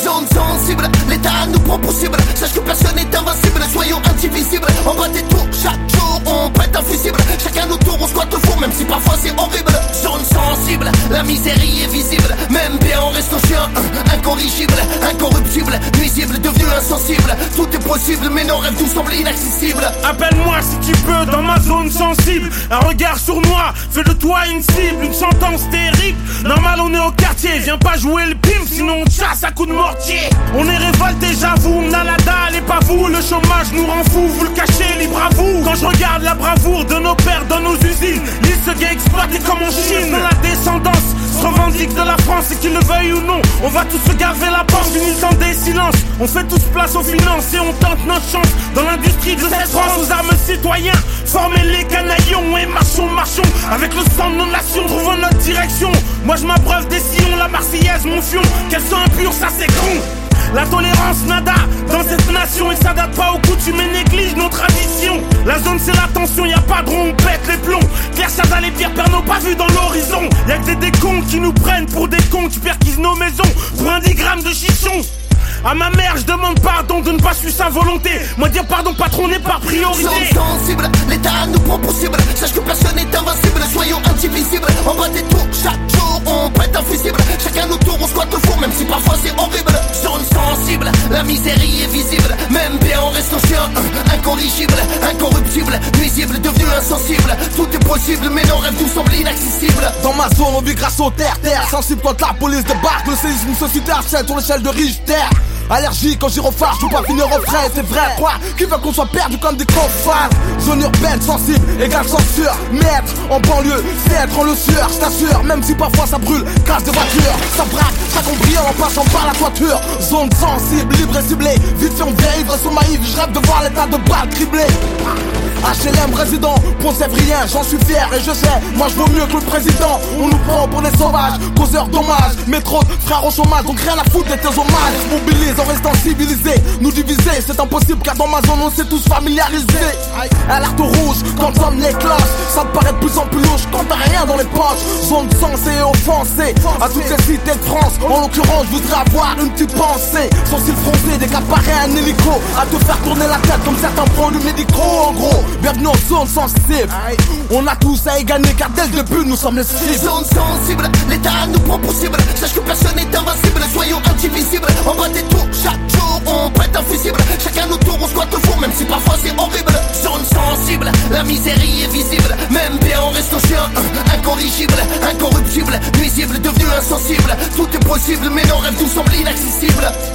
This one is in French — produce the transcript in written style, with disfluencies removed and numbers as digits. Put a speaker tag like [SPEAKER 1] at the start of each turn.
[SPEAKER 1] Zone sensible, l'état nous prend possible. Sache que personne n'est invincible, soyons indivisibles. En bas des tours, chaque jour on pète un fusible. Chacun nos tours, on squatte le four, même si parfois c'est horrible. Zone sensible, la misérie est visible. Même bien on reste un chien, incorrigible, incorruptible, nuisible, devenu insensible. Tout est possible, mais nos rêves nous semblent inaccessibles.
[SPEAKER 2] Appelle-moi si tu peux dans ma zone sensible. Un regard sournois fait de toi une cible, une sentence terrible. Normal on est au quartier, viens pas jouer le pimp, sinon on te chasse à coups de mortier. On est révolté, j'avoue, on a la dalle et pas vous. Le chômage nous rend fous, vous le cachez, libre à vous. Quand je regarde la bravoure de nos pères dans nos usines, ils se gagnent exploités comme en Chine. La descendance se revendique de la France, et qu'ils le veuillent ou non, on va tous se gaver la panse. Fini le temps des silences, on fait tous place aux finances et on tente notre chance dans l'industrie de cette France. Aux armes citoyens, formez les canaillons et marchons, marchons avec le sang de nos nations, trouvons notre direction. Moi je m'abreuve des sillons, la Marseillaise mon fion, qu'elle soit impure ça c'est con. La tolérance nada dans cette nation, et ça date pas aux coutumes et néglige nos traditions. La zone c'est la tension, y'a pas de rond, on pète les plombs. Claire Chazal et Pierre Pernaut pas vu dans l'horizon. Y'a que des cons qui nous prennent pour des cons, qui perquisent nos maisons pour un 10 grammes de chichon. À ma mère je demande pardon de ne pas suivre sa volonté. Moi dire pardon patron n'est pas priorité.
[SPEAKER 1] Zone sensible, l'état nous prend possible. Sache que personne n'est invincible, soyons indivisibles. En bas des tours, chaque jour on pète un fusible. Chacun nos tours, on squatte le four, même si parfois c'est horrible. Zone sensible, la misérie est visible. Même bien on reste un chien, incorrigible, incorruptible, nuisible, devenu insensible. Tout est possible, mais nos rêves nous semblent inaccessibles.
[SPEAKER 3] Dans ma zone on vit grâce aux terres. Sensible quand la police débarque, le séisme société achète sur l'échelle de Richter. Allergique quand j'y refarge, je veux pas finir au frais, c'est vrai quoi. Qui veut qu'on soit perdu comme des coffres. Zone urbaine sensible, égale censure. Maître en banlieue, c'est être en le sueur, je t'assure. Même si parfois ça brûle, casse des voitures. Ça braque, chaque ombrille en passant par la toiture. Zone sensible, libre et ciblée. Vite fait on dérive sur ma Yves, je rêve de voir l'état de balles criblé. HLM résident, Pont-Sévrien, j'en suis fier et je sais, moi je vaux mieux que le président. On nous prend pour des sauvages, causeurs dommages. Métro, frères au chômage, donc rien à foutre de tes hommages. Mobilise en restant civilisé, nous diviser c'est impossible car dans ma zone on s'est tous familiarisés. Alerte rouge quand sonnent les cloches, ça te paraît de plus en plus louche quand t'as rien dans les poches. Zone censée et offensée à toutes les cités de France. En l'occurrence je voudrais avoir une petite pensée. Sourcils froncés, décaparer un hélico, à te faire tourner la tête comme certains produits médicaux. En gros, bienvenue en zone sensible. On a tous à y gagner car dès le début nous sommes les cibles.
[SPEAKER 1] Zone sensible, l'état nous prend possible. Sache que personne n'est invincible, soyons indivisibles. En bas des tours, chaque jour on pète un fusible. Chacun nos tours, on squatte le four, même si parfois c'est horrible. Zone sensible, la misérie est visible. Même bien on reste un chien, incorrigible, incorruptible, nuisible, devenu insensible. Tout est possible, mais nos rêves nous semblent inaccessibles.